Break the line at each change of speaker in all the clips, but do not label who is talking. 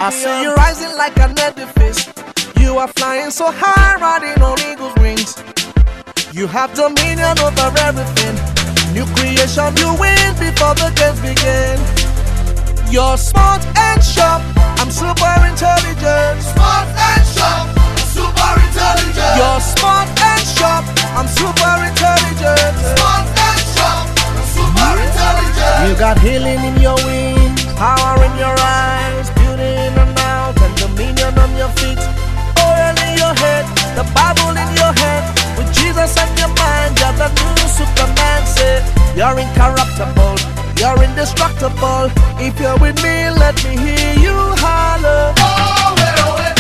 I see you rising like an edifice. You are flying so high, riding on eagle's wings. You have dominion over everything. New creation, you win before the games begin. You're smart and sharp, I'm super intelligent.
Smart and sharp, super intelligent.
You're smart and sharp, I'm super intelligent.
Smart and sharp, super intelligent.
You got healing in your wings, power in your eyes, beauty in and out, and dominion on your feet. Oil in your head, the Bible in your head. With Jesus on your mind, you're the new Superman. Say, you're incorruptible, you're indestructible. If you're with me, let me hear you holler.
Oh, wait, oh, wait.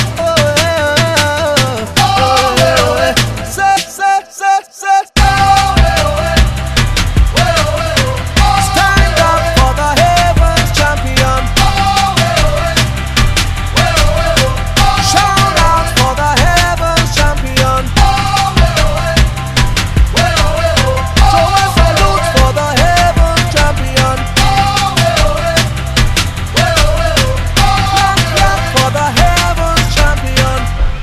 Stand up for the heavens champion. Shout out for the heavens champion. So a salute for the heavens champion. Clap for the heavens champion.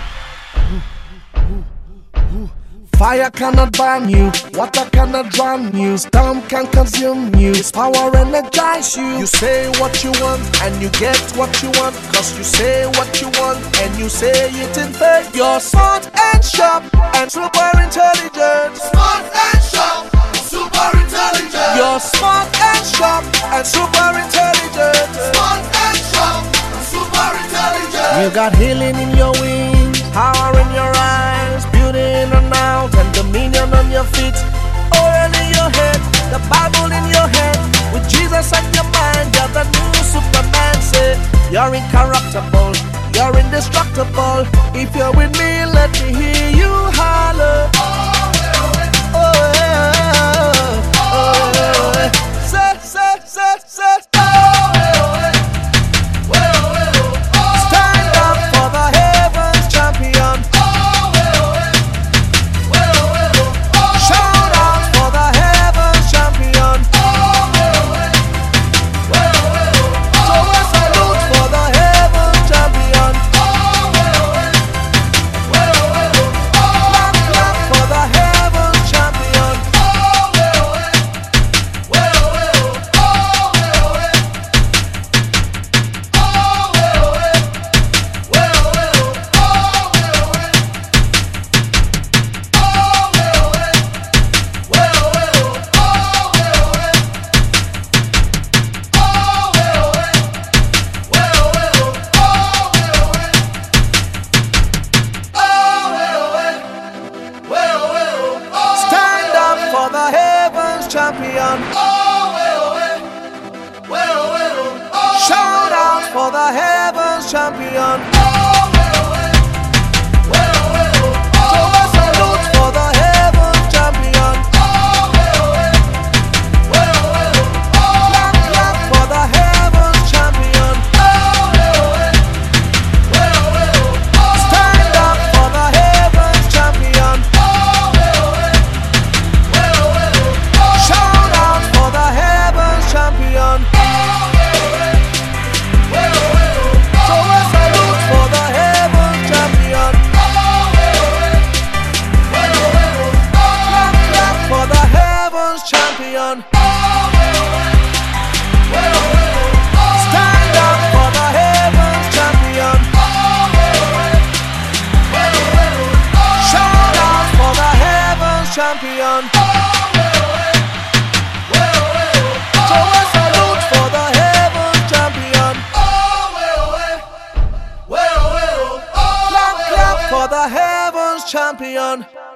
Fire cannot burn you, water cannot drown you, storm can consume you, His power energize you. You say what you want and you get what you want, cause you say what you want and you say it in faith. You're smart and sharp and super intelligent.
Smart and sharp, super intelligent.
You're smart and sharp and super intelligent.
Smart and sharp, super intelligent.
You got healing in your wings, power in your eyes, beauty in and out, and dominion on your feet. Oil in your head, the Bible in your head. With Jesus on your mind, you're the new Superman. Say, you're incorruptible, you're indestructible. If you're with me, let me hear you holler. Stand up for the heavens champion. Shout out for the heavens champion. So a salute for the heavens champion. Clap, clap for the heavens champion. Stand up for the heavens champion. Shout out for the heavens champion. So a salute for the heavens champion. Clap, clap for the heavens champion. Stand up for the heavens champion. Shout out for the heavens champion. So a salute for the heavens champion. Clap, clap for the heavens champion. Stand up for the heavens champion. Shout out for the heavens champion. So a salute for the heavens champion. Clap, clap for the heavens champion.